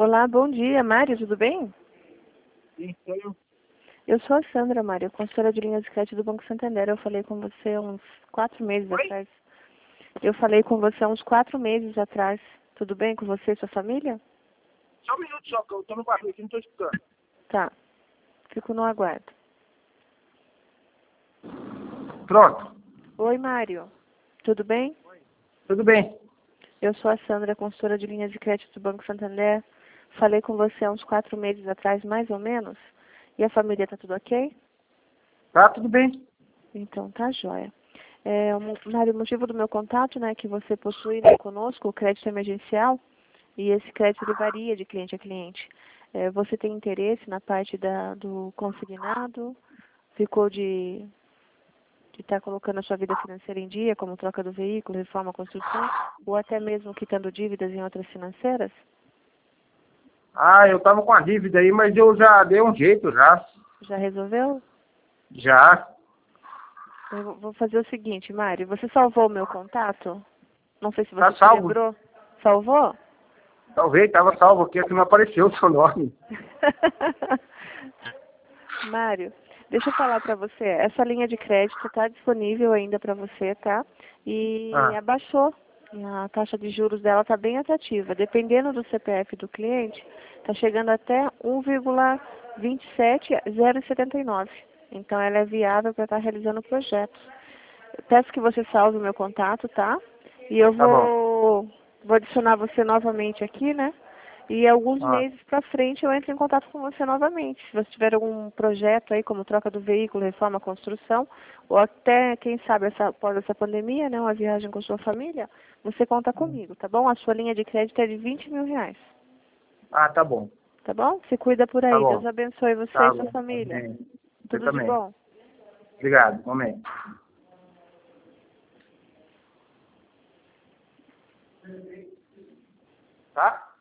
Olá, bom dia. Mário, tudo bem? Sim, sou eu. Eu sou a Sandra, Mário, consultora de linhas de crédito do Banco Santander. Eu falei com você uns 4 meses Oi? atrás. Eu falei com você uns 4 meses atrás. Tudo bem com você e sua família? Só um minuto só, que eu tô no barulho aqui, não tô escutando. Tá. Fico no aguardo. Pronto. Oi, Mário. Tudo bem? Tudo bem. Eu sou a Sandra, consultora de linhas de crédito do Banco Santander. Falei com você uns 4 meses atrás, mais ou menos. E a família tá tudo ok? Tá, tudo bem. Então, tá jóia. Mário, o motivo do meu contato, né, é que você possui, né, conosco o crédito emergencial e esse crédito ele varia de cliente a cliente. Você tem interesse na parte do consignado? Ficou de estar colocando a sua vida financeira em dia, como troca do veículo, reforma, construção, ou até mesmo quitando dívidas em outras financeiras? Ah, eu tava com a dívida aí, mas eu já dei um jeito já. Já resolveu? Já. Eu vou fazer o seguinte, Mário, você salvou o meu contato? Não sei se Tá você se salvo. lembrou. Salvou? Talvez tava salvo aqui, é que não apareceu o seu nome. Mário, deixa eu falar para você. Essa linha de crédito está disponível ainda para você, tá? E Ah, abaixou. A taxa de juros dela está bem atrativa. Dependendo do CPF do cliente, está chegando até 1,27079. Então, ela é viável para estar realizando o projeto. Eu peço que você salve o meu contato, tá? E eu tá bom. vou adicionar você novamente aqui, né? E alguns Ah, meses para frente eu entro em contato com você novamente. Se você tiver algum projeto aí, como troca do veículo, reforma, construção, ou até, quem sabe, após essa pandemia, né, uma viagem com sua família, você conta comigo, tá bom? A sua linha de crédito é de R$ 20.000, tá bom. tá bom? Se cuida por Tá aí. Deus bom. abençoe você Tá e sua bom. família. Amém. Você Tudo de também. bom. Obrigado. Momento. Tá?